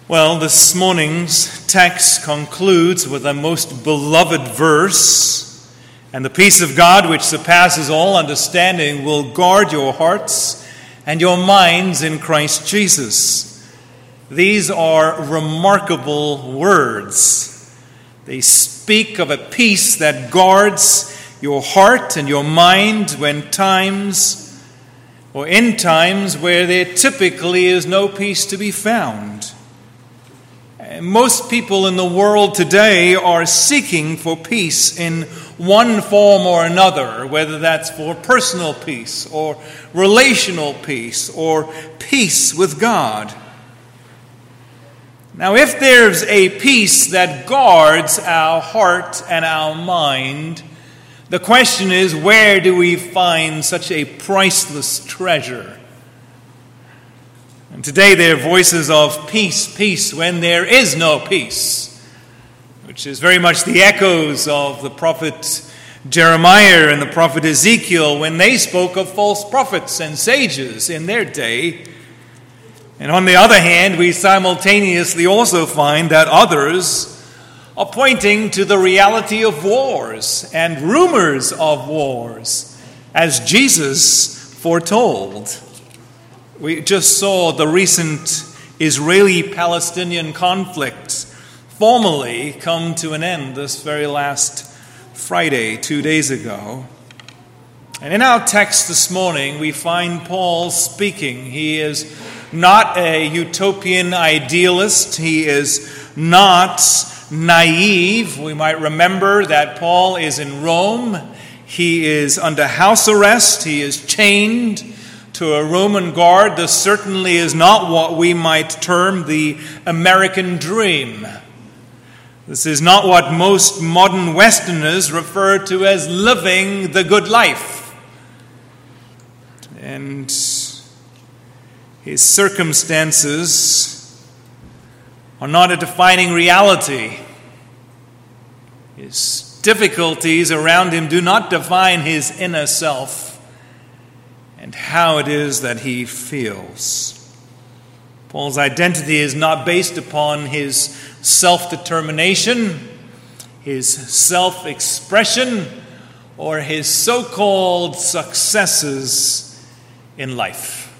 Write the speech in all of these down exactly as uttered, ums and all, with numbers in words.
Well, this morning's text concludes with a most beloved verse, and the peace of God, which surpasses all understanding, will guard your hearts and your minds in Christ Jesus. These are remarkable words. They speak of a peace that guards your heart and your mind when times, or in times where there typically is no peace to be found. Most people in the world today are seeking for peace in one form or another, whether that's for personal peace or relational peace or peace with God. Now, if there's a peace that guards our heart and our mind, the question is, where do we find such a priceless treasure? And today there are voices of peace, peace, when there is no peace, which is very much the echoes of the prophet Jeremiah and the prophet Ezekiel when they spoke of false prophets and sages in their day. And on the other hand, we simultaneously also find that others are pointing to the reality of wars and rumors of wars, as Jesus foretold. We just saw the recent Israeli-Palestinian conflict formally come to an end this very last Friday, two days ago. And in our text this morning, we find Paul speaking. He is not a utopian idealist. He is not naive. We might remember that Paul is in Rome. He is under house arrest. He is chained to a Roman guard. This certainly is not what we might term the American dream. This is not what most modern Westerners refer to as living the good life. And his circumstances are not a defining reality. His difficulties around him do not define his inner self and how it is that he feels. Paul's identity is not based upon his self-determination, his self-expression, or his so-called successes in life.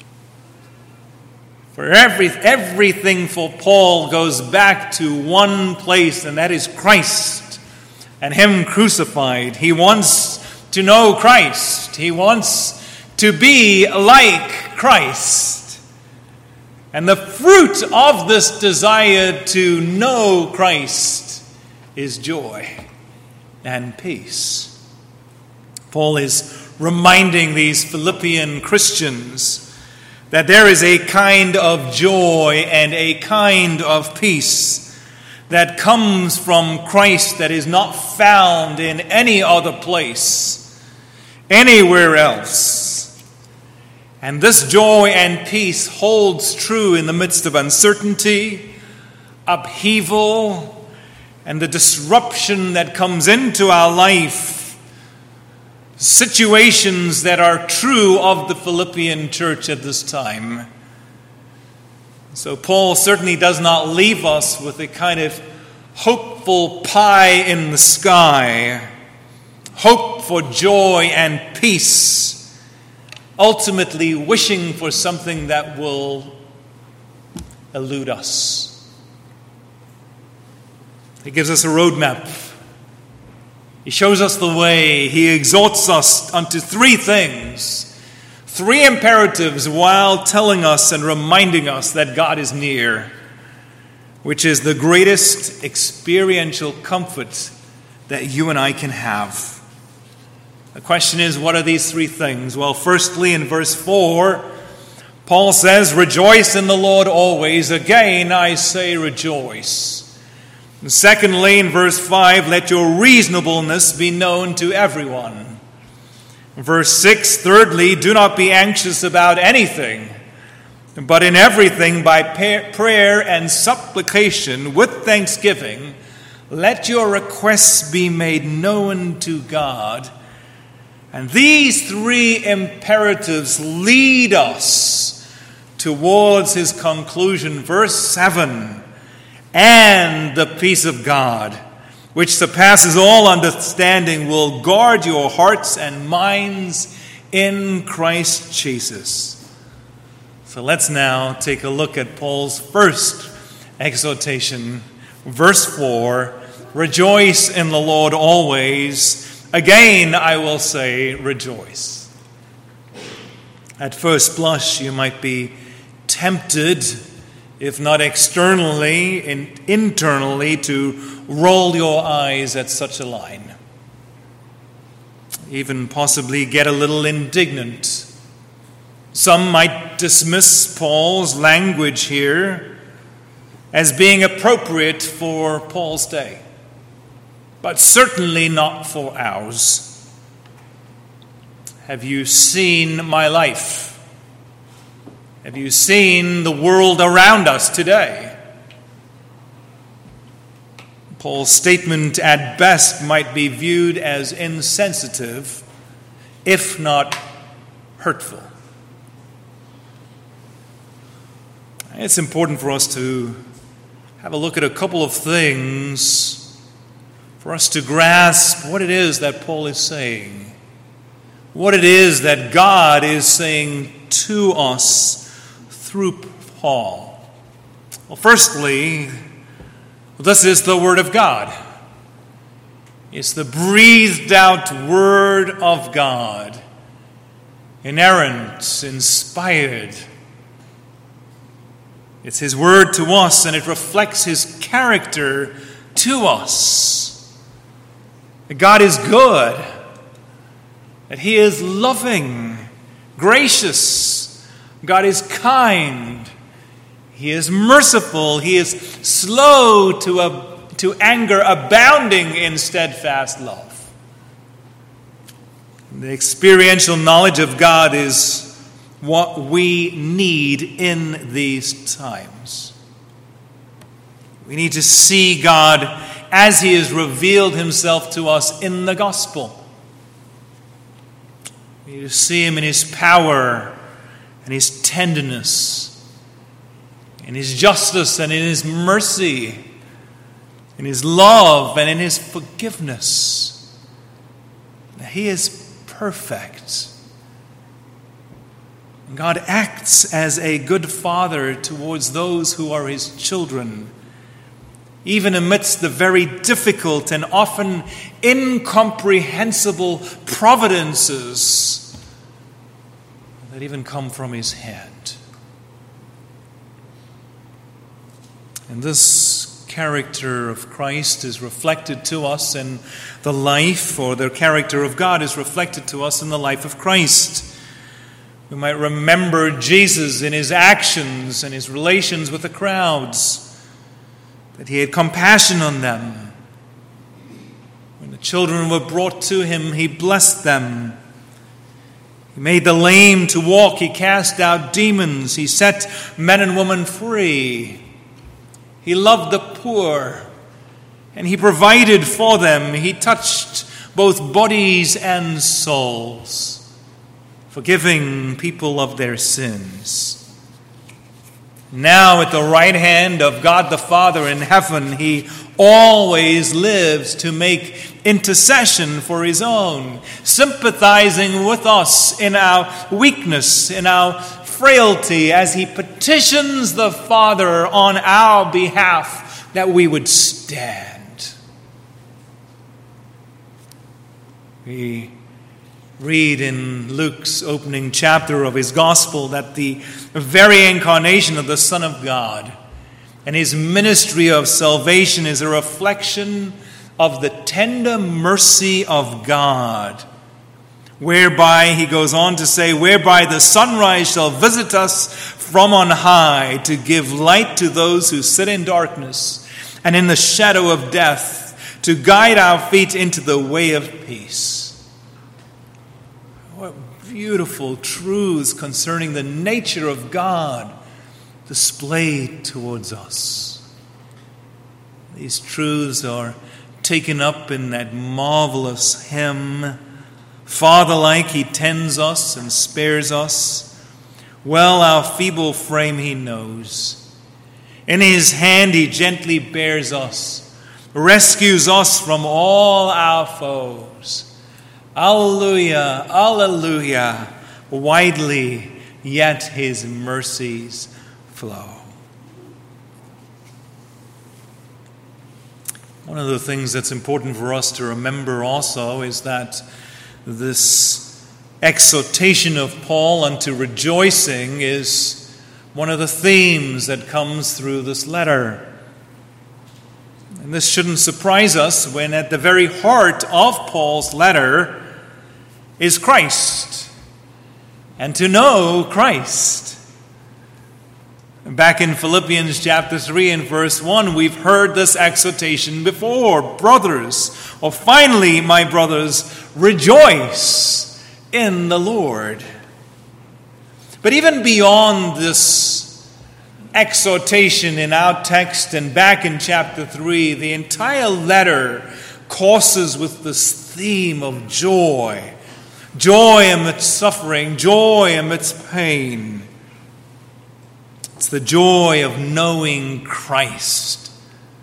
For every, everything for Paul goes back to one place, and that is Christ and Him crucified. He wants to know Christ. He wants to be like Christ. And the fruit of this desire to know Christ is joy and peace. Paul is reminding these Philippian Christians that there is a kind of joy and a kind of peace that comes from Christ that is not found in any other place, anywhere else. And this joy and peace holds true in the midst of uncertainty, upheaval, and the disruption that comes into our life. Situations that are true of the Philippian church at this time. So Paul certainly does not leave us with a kind of hopeful pie in the sky, hope for joy and peace, ultimately wishing for something that will elude us. He gives us a roadmap. He shows us the way. He exhorts us unto three things, three imperatives, while telling us and reminding us that God is near, which is the greatest experiential comfort that you and I can have. The question is, what are these three things? Well, firstly, in verse four, Paul says, "Rejoice in the Lord always. Again, I say rejoice." And secondly, in verse five, "Let your reasonableness be known to everyone." In verse six, thirdly, "Do not be anxious about anything, but in everything by prayer and supplication with thanksgiving, let your requests be made known to God." And these three imperatives lead us towards his conclusion. Verse seven, and the peace of God, which surpasses all understanding, will guard your hearts and minds in Christ Jesus. So let's now take a look at Paul's first exhortation. Verse four, rejoice in the Lord always. Again, I will say, rejoice. At first blush, you might be tempted, if not externally, and internally, to roll your eyes at such a line. Even possibly get a little indignant. Some might dismiss Paul's language here as being appropriate for Paul's day, but certainly not for ours. Have you seen my life? Have you seen the world around us today? Paul's statement at best might be viewed as insensitive, if not hurtful. It's important for us to have a look at a couple of things, for us to grasp what it is that Paul is saying, what it is that God is saying to us through Paul. Well, firstly, this is the Word of God. It's the breathed out Word of God, inerrant, inspired. It's His Word to us, and it reflects His character to us. That God is good, that He is loving, gracious. God is kind. He is merciful. He is slow to, uh, to anger, abounding in steadfast love. The experiential knowledge of God is what we need in these times. We need to see God as He has revealed Himself to us in the gospel. We need to see Him in His power and His tenderness, in His justice and in His mercy, in His love and in His forgiveness. He is perfect. God acts as a good father towards those who are His children, even amidst the very difficult and often incomprehensible providences that even come from His hand. And this character of Christ is reflected to us in the life, or the character of God is reflected to us in the life of Christ. We might remember Jesus in His actions and His relations with the crowds, that He had compassion on them. When the children were brought to Him, He blessed them. He made the lame to walk. He cast out demons. He set men and women free. He loved the poor, and He provided for them. He touched both bodies and souls, forgiving people of their sins. Now at the right hand of God the Father in heaven, He always lives to make intercession for His own, sympathizing with us in our weakness, in our frailty, as He petitions the Father on our behalf that we would stand. We read in Luke's opening chapter of his gospel that the very incarnation of the Son of God and His ministry of salvation is a reflection of the tender mercy of God, whereby, he goes on to say, whereby the sunrise shall visit us from on high to give light to those who sit in darkness and in the shadow of death, to guide our feet into the way of peace. What beautiful truths concerning the nature of God displayed towards us. These truths are taken up in that marvelous hymn, Father-like He tends us and spares us. Well our feeble frame he knows. In his hand he gently bears us, rescues us from all our foes. Alleluia, alleluia, widely yet his mercies flow. One of the things that's important for us to remember also is that this exhortation of Paul unto rejoicing is one of the themes that comes through this letter. And this shouldn't surprise us when at the very heart of Paul's letter is Christ, and to know Christ. Back in Philippians chapter three and verse one, we've heard this exhortation before. Brothers, or finally, my brothers, rejoice in the Lord. But even beyond this exhortation in our text and back in chapter three, the entire letter courses with this theme of joy. Joy amidst suffering, joy amidst pain. It's the joy of knowing Christ.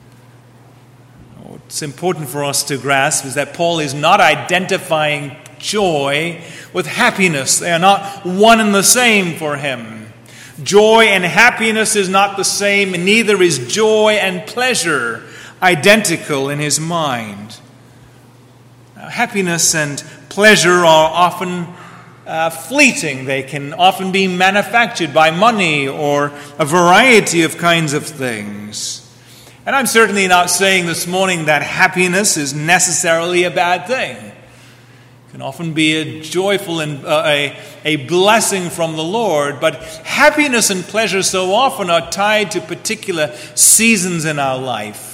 What's important for us to grasp is that Paul is not identifying joy with happiness. They are not one and the same for him. Joy and happiness is not the same, and neither is joy and pleasure identical in his mind. Now, happiness and pleasure are often uh, fleeting. They can often be manufactured by money or a variety of kinds of things. And I'm certainly not saying this morning that happiness is necessarily a bad thing. It can often be a joyful and uh, a, a blessing from the Lord, but happiness and pleasure so often are tied to particular seasons in our life.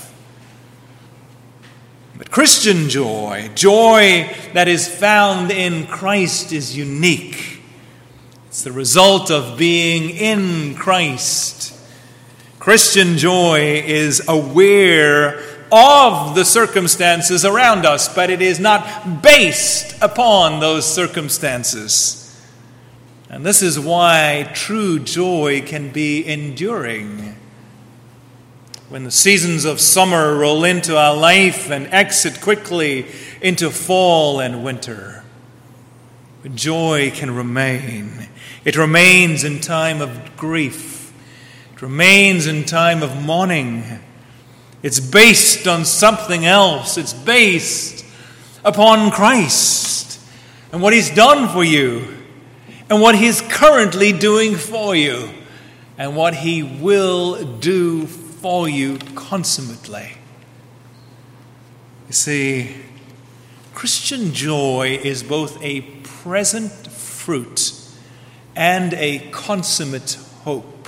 But Christian joy, joy that is found in Christ, is unique. It's the result of being in Christ. Christian joy is aware of the circumstances around us, but it is not based upon those circumstances. And this is why true joy can be enduring. When the seasons of summer roll into our life and exit quickly into fall and winter, joy can remain. It remains in time of grief. It remains in time of mourning. It's based on something else. It's based upon Christ and what He's done for you and what He's currently doing for you and what He will do for you consummately. You see, Christian joy is both a present fruit and a consummate hope.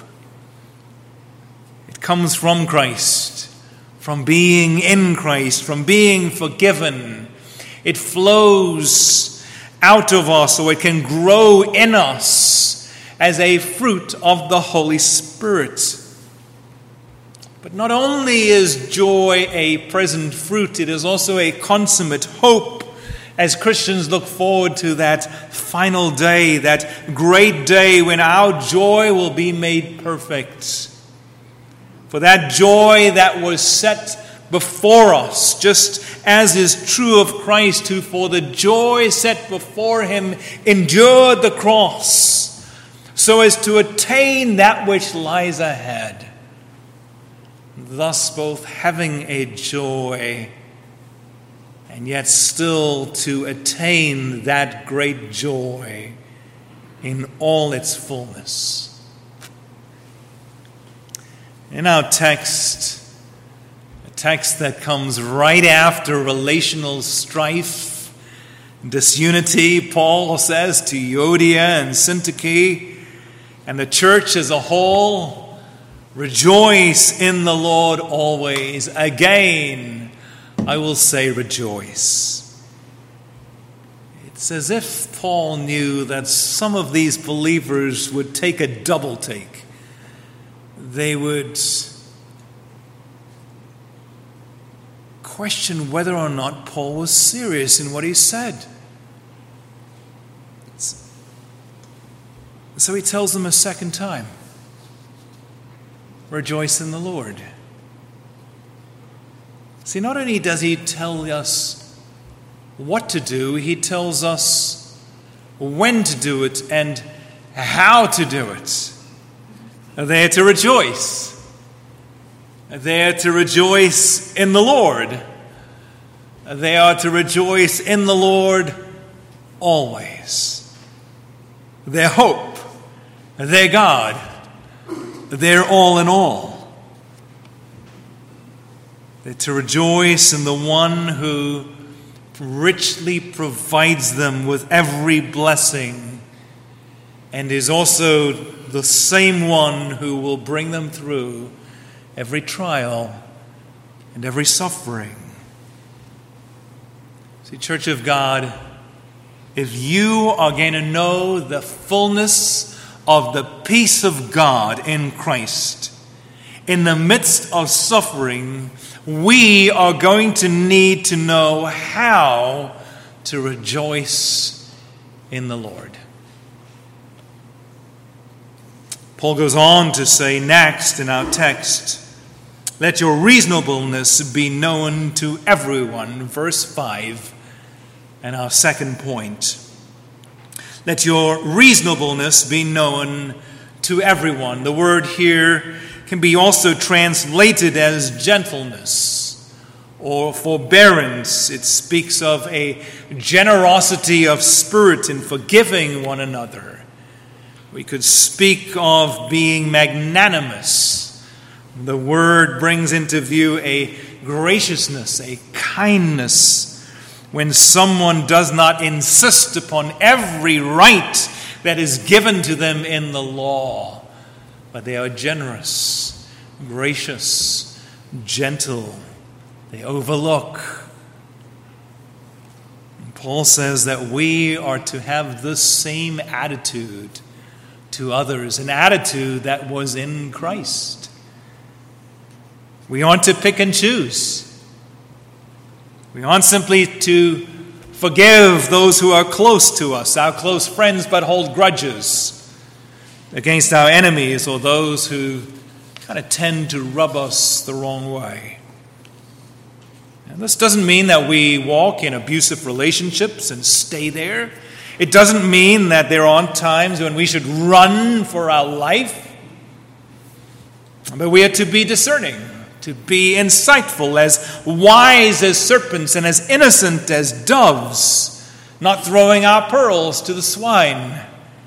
It comes from Christ, from being in Christ, from being forgiven. It flows out of us so it can grow in us as a fruit of the Holy Spirit. But not only is joy a present fruit, it is also a consummate hope as Christians look forward to that final day, that great day when our joy will be made perfect. For that joy that was set before us, just as is true of Christ, who for the joy set before Him endured the cross, so as to attain that which lies ahead. Thus both having a joy and yet still to attain that great joy in all its fullness. In our text, a text that comes right after relational strife, disunity, Paul says to Euodia and Syntyche and the church as a whole, rejoice in the Lord always. Again, I will say rejoice. It's as if Paul knew that some of these believers would take a double take. They would question whether or not Paul was serious in what he said. So he tells them a second time, rejoice in the Lord. See, not only does he tell us what to do, he tells us when to do it and how to do it. They are to rejoice. They are to rejoice in the Lord. They are to rejoice in the Lord always. Their hope, their God, their all in all. They're to rejoice in the one who richly provides them with every blessing and is also the same one who will bring them through every trial and every suffering. See, Church of God, if you are going to know the fullness of the peace of God in Christ, in the midst of suffering, we are going to need to know how to rejoice in the Lord. Paul goes on to say next in our text, let your reasonableness be known to everyone. Verse five, and our second point. Let your reasonableness be known to everyone. The word here can be also translated as gentleness or forbearance. It speaks of a generosity of spirit in forgiving one another. We could speak of being magnanimous. The word brings into view a graciousness, a kindness, when someone does not insist upon every right that is given to them in the law, but they are generous, gracious, gentle. They overlook. And Paul says that we are to have the same attitude to others, an attitude that was in Christ. We aren't to pick and choose. We aren't simply to forgive those who are close to us, our close friends, but hold grudges against our enemies or those who kind of tend to rub us the wrong way. And this doesn't mean that we walk in abusive relationships and stay there. It doesn't mean that there aren't times when we should run for our life. But we are to be discerning, to be insightful, as wise as serpents and as innocent as doves, not throwing our pearls to the swine.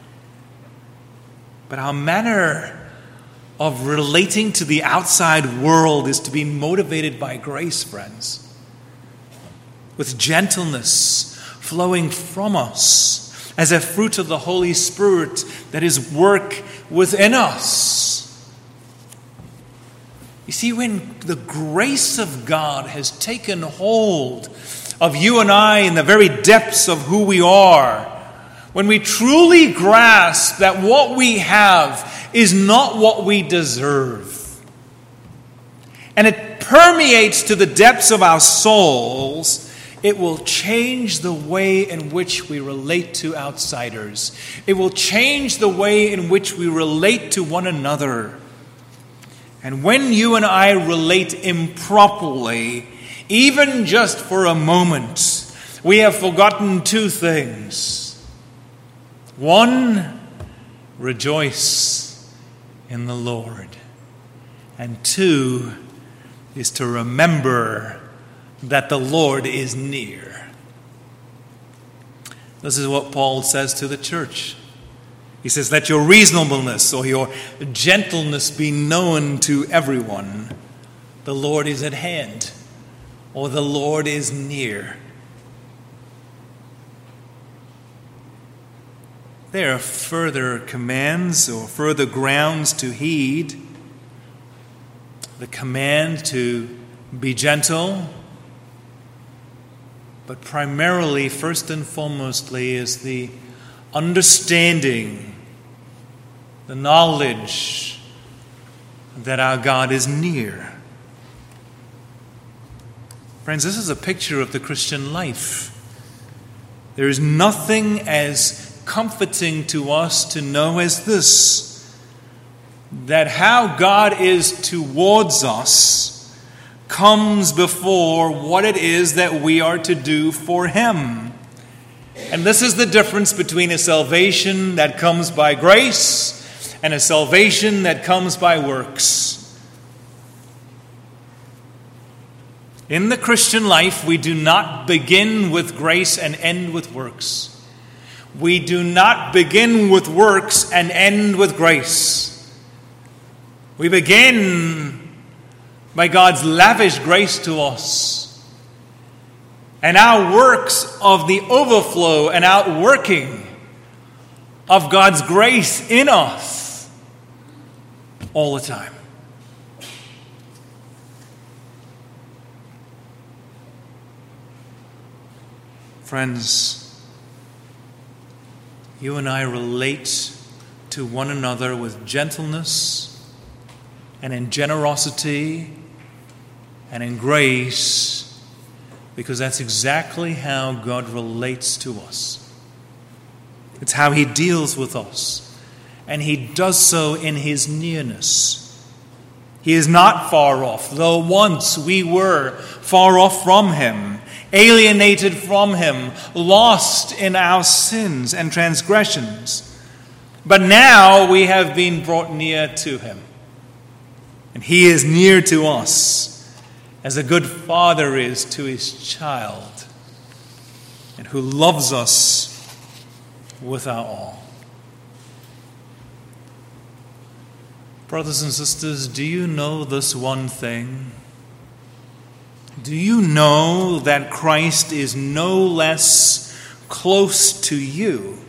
But our manner of relating to the outside world is to be motivated by grace, friends, with gentleness flowing from us as a fruit of the Holy Spirit that is work within us. You see, when the grace of God has taken hold of you and I in the very depths of who we are, when we truly grasp that what we have is not what we deserve, and it permeates to the depths of our souls, it will change the way in which we relate to outsiders. It will change the way in which we relate to one another. And when you and I relate improperly, even just for a moment, we have forgotten two things. One, rejoice in the Lord. And two, is to remember that the Lord is near. This is what Paul says to the church. He says, let your reasonableness or your gentleness be known to everyone. The Lord is at hand, or the Lord is near. There are further commands or further grounds to heed. The command to be gentle, but primarily, first and foremostly, is the understanding, the knowledge that our God is near. Friends, this is a picture of the Christian life. There is nothing as comforting to us to know is this, that how God is towards us comes before what it is that we are to do for him. And this is the difference between a salvation that comes by grace and a salvation that comes by works. In the Christian life, we do not begin with grace and end with works. We do not begin with works and end with grace. We begin by God's lavish grace to us, and our works of the overflow and outworking of God's grace in us all the time. Friends, you and I relate to one another with gentleness and in generosity and in grace, because that's exactly how God relates to us. It's how he deals with us, and he does so in his nearness. He is not far off, though once we were far off from him, alienated from him, lost in our sins and transgressions. But now we have been brought near to him, and he is near to us, as a good father is to his child, and who loves us with our all. Brothers and sisters, do you know this one thing? Do you know that Christ is no less close to you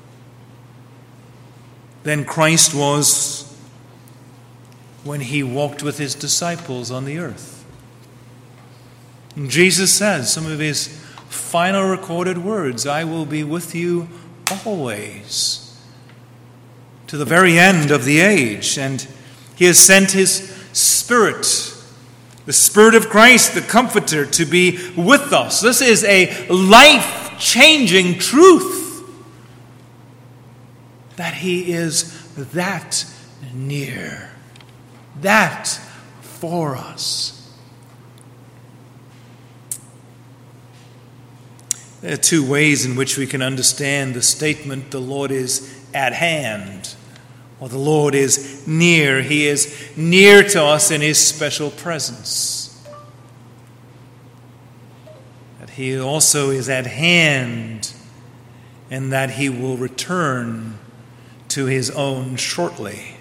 than Christ was when he walked with his disciples on the earth? And Jesus says some of his final recorded words, I will be with you always, to the very end of the age. And he has sent his Spirit, the Spirit of Christ, the Comforter, to be with us. This is a life-changing truth, that he is that near, that for us. There are two ways in which we can understand the statement, the Lord is at hand, or the Lord is near. He is near to us in his special presence. That he also is at hand, and that he will return to his own shortly.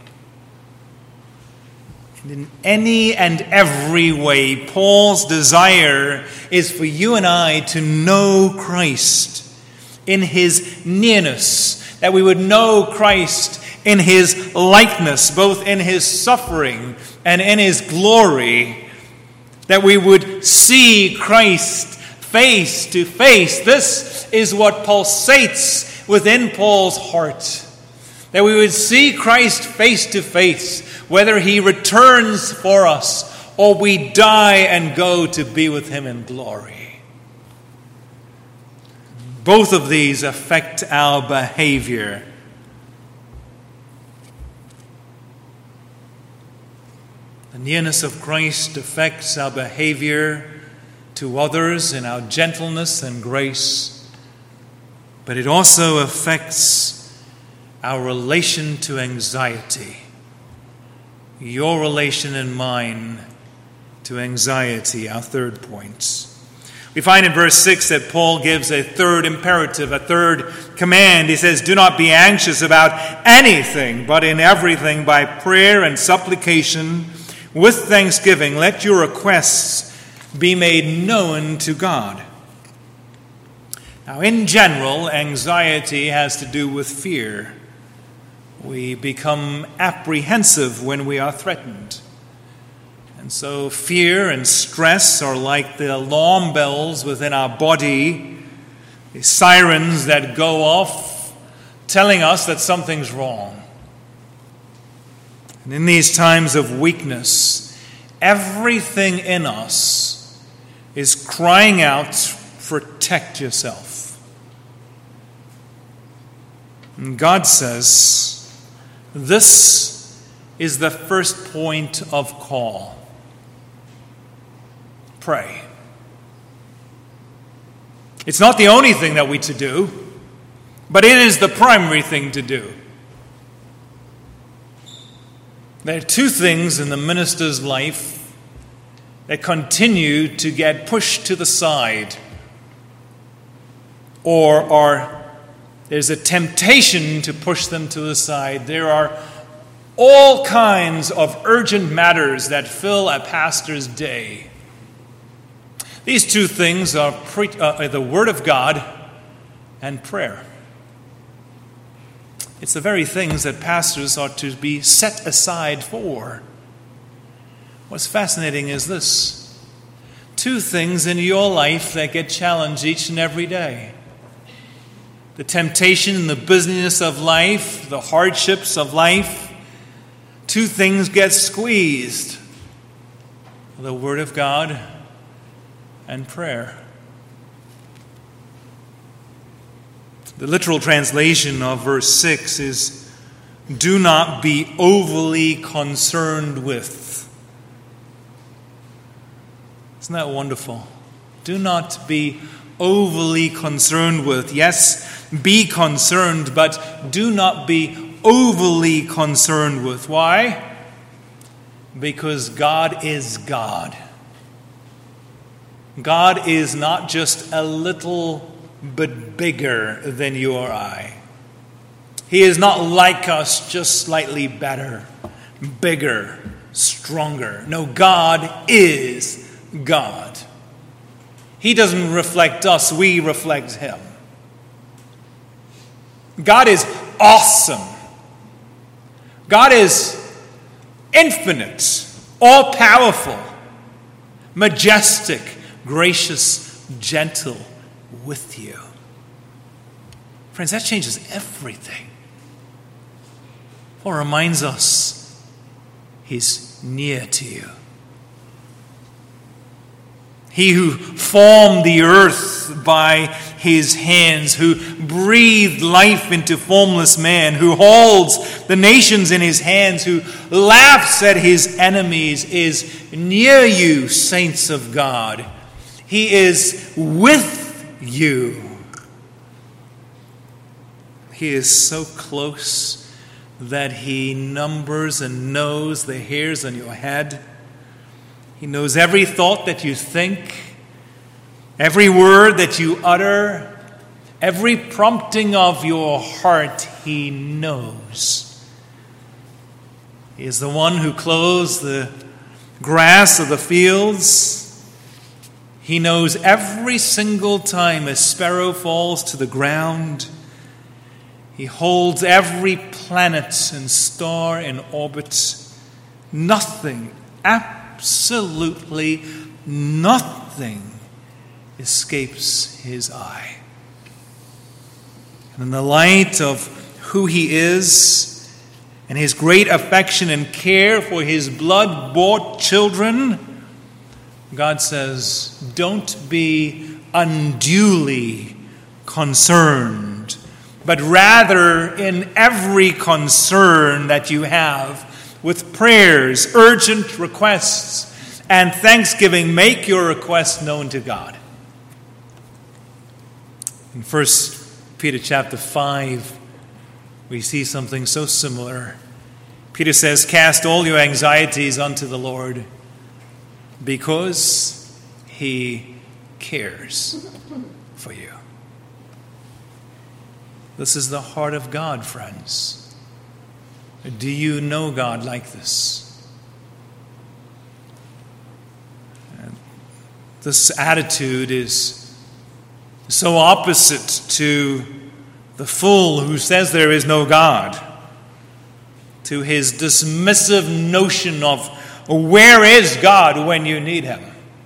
And in any and every way, Paul's desire is for you and I to know Christ in his nearness, that we would know Christ in his likeness, both in his suffering and in his glory, that we would see Christ face to face. This is what pulsates within Paul's heart, that we would see Christ face to face, whether he returns for us or we die and go to be with him in glory. Both of these affect our behavior. The nearness of Christ affects our behavior to others in our gentleness and grace, but it also affects our relation to anxiety. Your relation and mine to anxiety, our third point. We find in verse six that Paul gives a third imperative, a third command. He says, do not be anxious about anything, but in everything by prayer and supplication with thanksgiving, let your requests be made known to God. Now, in general, anxiety has to do with fear. We become apprehensive when we are threatened. And so fear and stress are like the alarm bells within our body, the sirens that go off telling us that something's wrong. And in these times of weakness, everything in us is crying out, protect yourself. And God says, this is the first point of call. Pray. It's not the only thing that we to do, but it is the primary thing to do. There are two things in the minister's life that continue to get pushed to the side, or are there's a temptation to push them to the side. There are all kinds of urgent matters that fill a pastor's day. These two things are pre- uh, the Word of God and prayer. It's the very things that pastors ought to be set aside for. What's fascinating is this. Two things in your life that get challenged each and every day. The temptation and the busyness of life, the hardships of life. Two things get squeezed. The Word of God and prayer. The literal translation of verse six is, do not be overly concerned with. Isn't that wonderful? Do not be overly concerned with. Yes, be concerned, but do not be overly concerned with. Why? Because God is God. God is not just a little but bigger than you or I. He is not like us, just slightly better, bigger, stronger. No, God is God. He doesn't reflect us, we reflect Him. God is awesome. God is infinite, all-powerful, majestic, gracious, gentle with you. Friends, that changes everything. Paul reminds us He's near to you. He who formed the earth by His hands, who breathed life into formless man, who holds the nations in His hands, who laughs at His enemies, is near you, saints of God. He is with you. He is so close that He numbers and knows the hairs on your head. He knows every thought that you think, every word that you utter, every prompting of your heart. He knows. He is the one who clothes the grass of the fields. He knows every single time a sparrow falls to the ground. He holds every planet and star in orbit. Nothing, absolutely nothing escapes His eye. And in the light of who He is and His great affection and care for His blood-bought children, God says, don't be unduly concerned, but rather in every concern that you have, with prayers, urgent requests, and thanksgiving, make your requests known to God. In First Peter chapter five, we see something so similar. Peter says, cast all your anxieties unto the Lord, because He cares for you. This is the heart of God, friends. Do you know God like this? And this attitude is so opposite to the fool who says there is no God, to his dismissive notion of where is God when you need Him.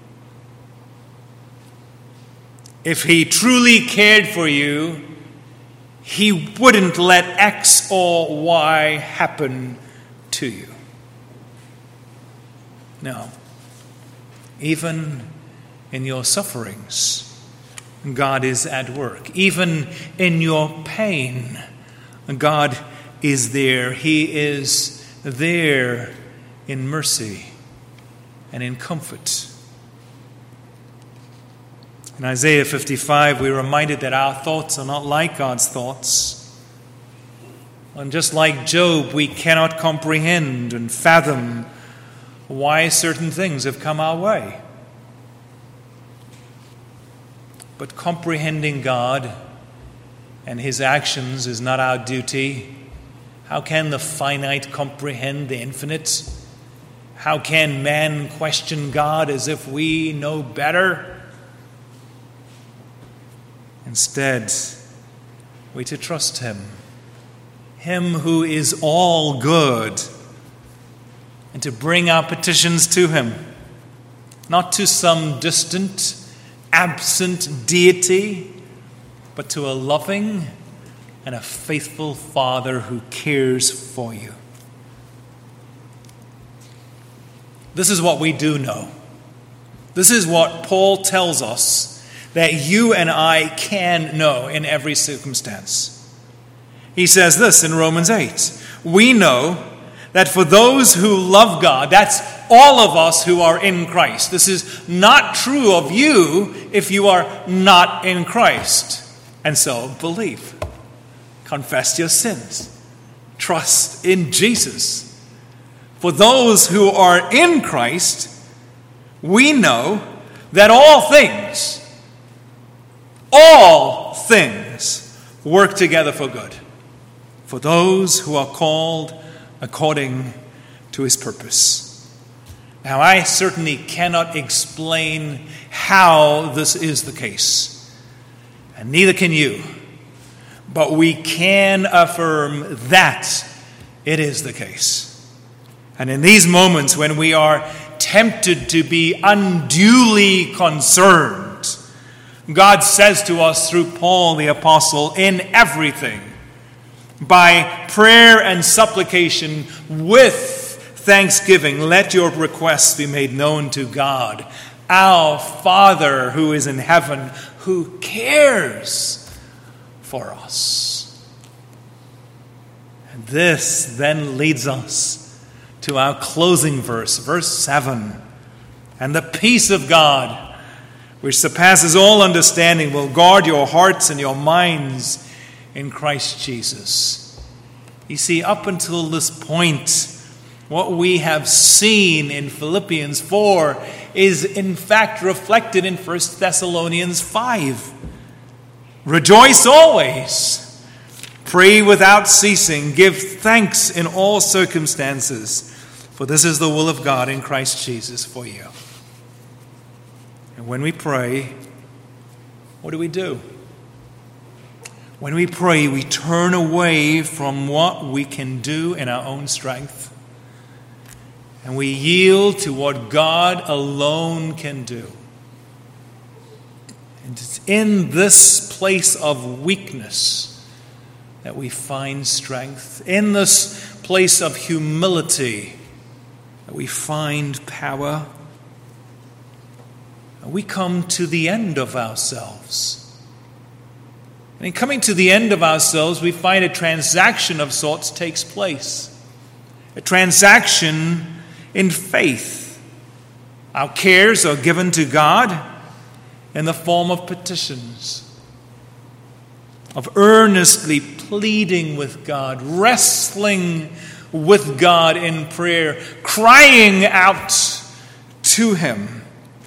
If He truly cared for you, He wouldn't let X or Y happen to you. No. Even in your sufferings, God is at work. Even in your pain, And God is there. He is there in mercy and in comfort. In Isaiah fifty-five, we're reminded that our thoughts are not like God's thoughts. And just like Job, we cannot comprehend and fathom why certain things have come our way. But comprehending God and his actions is not our duty. How can the finite comprehend the infinite? How can man question God as if we know better? Instead, we to trust him, him who is all good, and to bring our petitions to him, not to some distant, absent deity, but to a loving and a faithful Father who cares for you. This is what we do know. This is what Paul tells us that you and I can know in every circumstance. He says this in Romans eight. We know that for those who love God, that's all of us who are in Christ. This is not true of you if you are not in Christ. And so believe. Confess your sins. Trust in Jesus. For those who are in Christ, we know that all things, all things work together for good, for those who are called according to his purpose. Now, I certainly cannot explain how this is the case, and neither can you, but we can affirm that it is the case. And in these moments when we are tempted to be unduly concerned, God says to us through Paul the Apostle, in everything, by prayer and supplication with thanksgiving, let your requests be made known to God, our Father who is in heaven, who cares for us. And this then leads us to our closing verse, verse seven. And the peace of God, which surpasses all understanding, will guard your hearts and your minds in Christ Jesus. You see, up until this point, what we have seen in Philippians four is in fact reflected in First Thessalonians five. Rejoice always, pray without ceasing, give thanks in all circumstances, for this is the will of God in Christ Jesus for you. And when we pray, what do we do? When we pray, we turn away from what we can do in our own strength, and we yield to what God alone can do. And it's in this place of weakness that we find strength. In this place of humility that we find power. And we come to the end of ourselves. And in coming to the end of ourselves, we find a transaction of sorts takes place. A transaction in faith. Our cares are given to God in the form of petitions, of earnestly pleading with God, wrestling with God in prayer, crying out to him.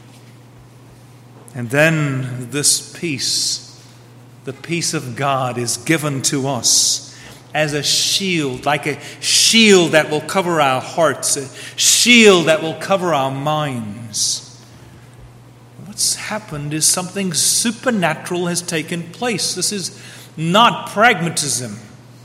And then this peace, the peace of God, is given to us as a shield, like a shield that will cover our hearts, a shield that will cover our minds. What's happened is something supernatural has taken place. This is not pragmatism.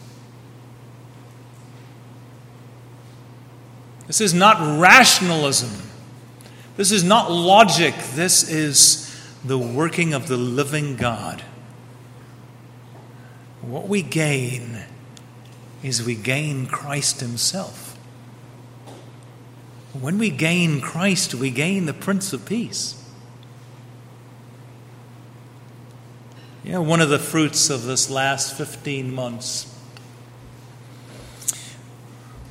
This is not rationalism. This is not logic. This is the working of the living God. What we gain is we gain Christ himself. When we gain Christ, we gain the Prince of Peace. You know, one of the fruits of this last fifteen months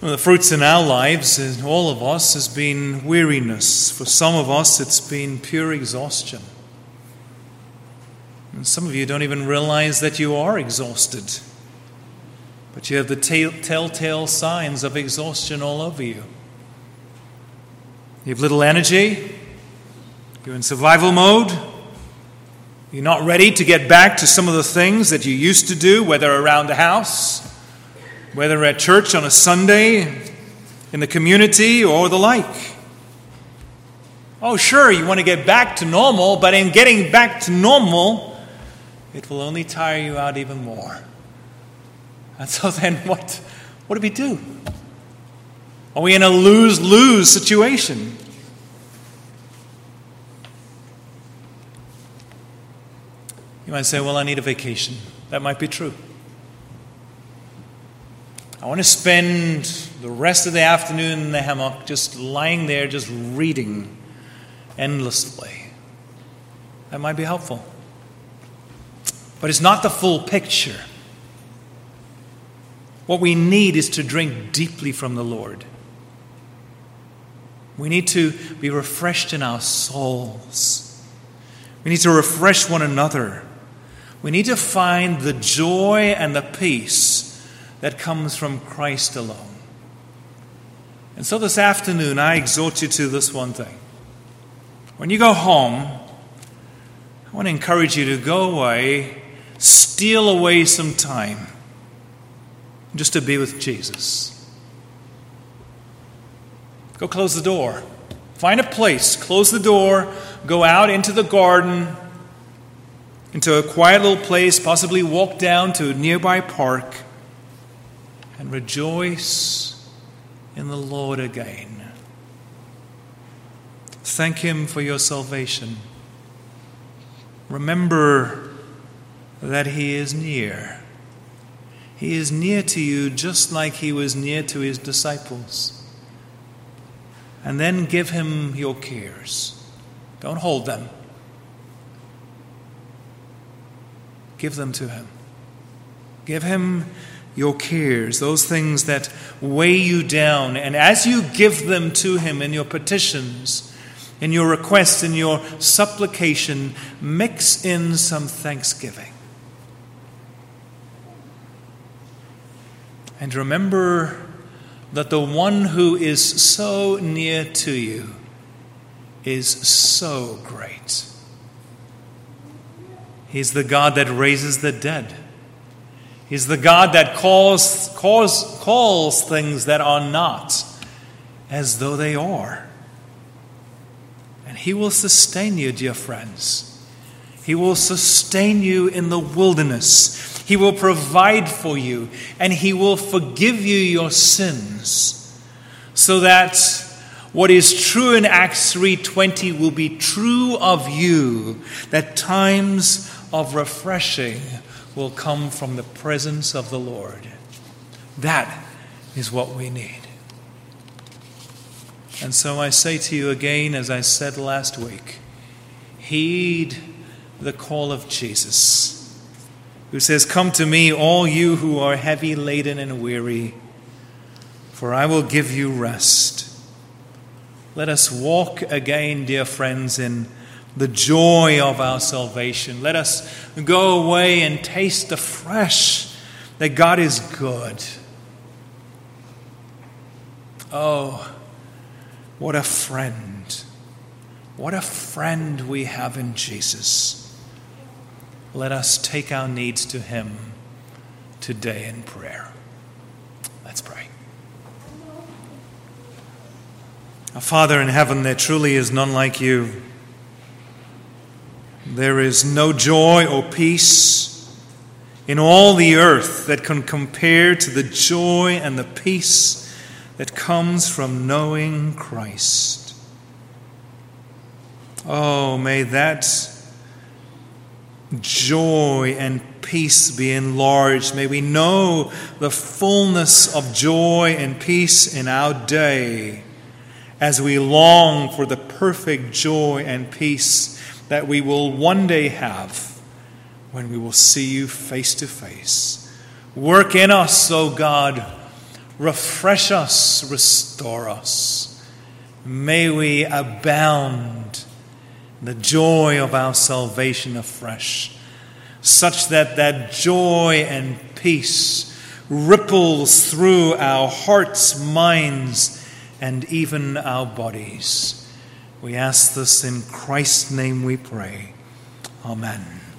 One of the fruits in our lives, in all of us, has been weariness. For some of us, it's been pure exhaustion. And some of you don't even realize that you are exhausted. But you have the telltale signs of exhaustion all over you. You have little energy. You're in survival mode. You're not ready to get back to some of the things that you used to do, whether around the house, whether at church on a Sunday, in the community, or the like. Oh, sure, you want to get back to normal, but in getting back to normal, it will only tire you out even more. And so then what, what do we do? Are we in a lose-lose situation? You might say, well, I need a vacation. That might be true. I want to spend the rest of the afternoon in the hammock just lying there, just reading endlessly. That might be helpful. But it's not the full picture. What we need is to drink deeply from the Lord. We need to be refreshed in our souls. We need to refresh one another. We need to find the joy and the peace that comes from Christ alone. And so this afternoon, I exhort you to this one thing. When you go home, I want to encourage you to go away, steal away some time, just to be with Jesus. Go close the door. Find a place, close the door, go out into the garden, into a quiet little place, possibly walk down to a nearby park, and rejoice in the Lord again. Thank Him for your salvation. Remember that He is near. He is near to you just like He was near to His disciples. And then give Him your cares. Don't hold them. Give them to Him. Give Him your cares, those things that weigh you down. And as you give them to Him in your petitions, in your requests, in your supplication, mix in some thanksgiving. And remember that the one who is so near to you is so great. He's the God that raises the dead. He's the God that calls, calls, calls things that are not as though they are. And He will sustain you, dear friends. He will sustain you in the wilderness. He will provide for you, and He will forgive you your sins, so that what is true in Acts three twenty will be true of you, that times of refreshing will come from the presence of the Lord. That is what we need. And so I say to you again, as I said last week, heed the call of Jesus, who says, "Come to me, all you who are heavy laden and weary, for I will give you rest." Let us walk again, dear friends, in the joy of our salvation. Let us go away and taste afresh that God is good. Oh, what a friend. What a friend we have in Jesus. Let us take our needs to Him today in prayer. Let's pray. Our Father in heaven, there truly is none like you. There is no joy or peace in all the earth that can compare to the joy and the peace that comes from knowing Christ. Oh, may that joy and peace be enlarged. May we know the fullness of joy and peace in our day as we long for the perfect joy and peace that we will one day have when we will see you face to face. Work in us, O God. refresh us, restore us. May we abound in the joy of our salvation afresh, such that that joy and peace ripples through our hearts, minds, and even our bodies. We ask this in Christ's name we pray. Amen.